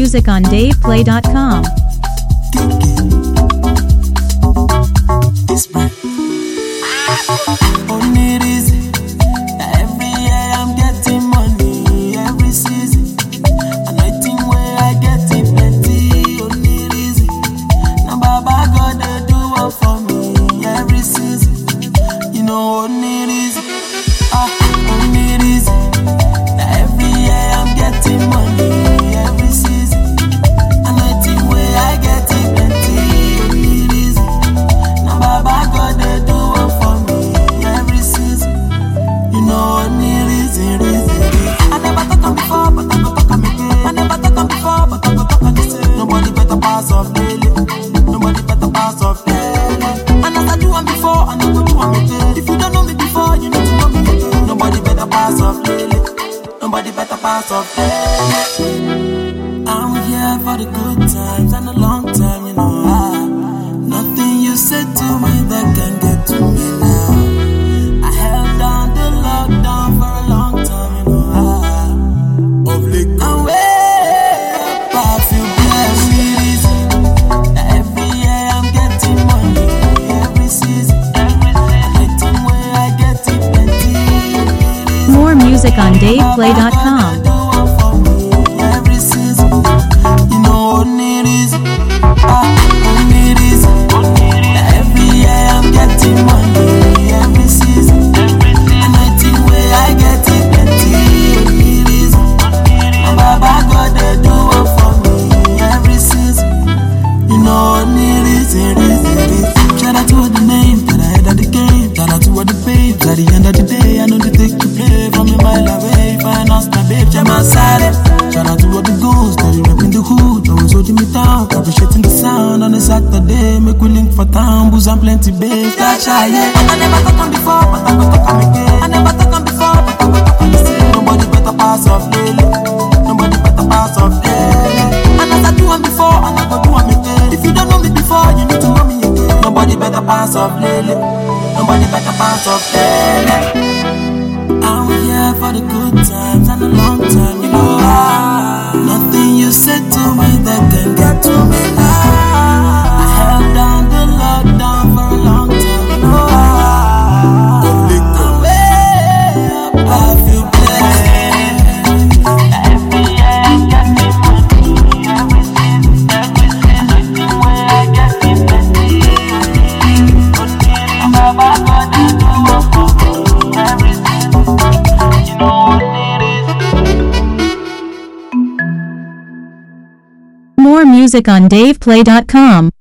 music on DavePlay.com. Only reason every year I'm getting money, every season. And I think where I get it plenty. Only reason now Baba God they do one for me every season. You know only reason, only reason every year I'm getting money, every season. And I think where I get it plenty. Only reason now Baba God they do one for me every season. You know only reason. I never talk on before, but I go talk on again. I never talk on before, but I go talk on again. Nobody better pass off daily. Nobody better pass off daily. And as I do one before, I know go do one again. If you don't know me before, you need to know me again. Nobody better pass off daily. Nobody better pass off daily. I'm here for the good times and the long time, you know. Nothing you said to me that can get to me now. I held down the lockdown for a long time, you know. Of late, I'm way up, I feel blessed. Every year I'm getting money, every season. I think where I get it plenty. More music on DavePlay.com. Every season, you know only reason, only reason. Every year I'm getting money, every season. And I think where I get it plenty. Only reason, and Baba God they do one for me every season. You know only reason. Shout out to all the names that I had at the game. Shout out to all the babes at the end of the day. I know they take to play from a mile away. Finance my babe, Gemma Sade. Shout out to all the goons that you rep in the hood. Always holding me down, appreciating the sound on a Saturday. Make we link for town, booze and plenty babes. That's shy, yeah. I never talk on before, but I go talk on again. I never talk on before, but I go talk on again. Nobody better pass off daily. Nobody better pass off daily. And as I do one before, and I go do one again. If you don't know me before, you need to know me again. Nobody better pass off daily. Nobody better pass off daily. I'm here for the good times and the long time, you know. Nothing you said to me that can get to me now. I held down the lockdown for a long time, you know. I'm way up, I feel blessed. Every year I'm getting money, every season. And I think where I get it plenty. I'm Baba God they do one for me every season. You know only reason. More music on DavePlay.com.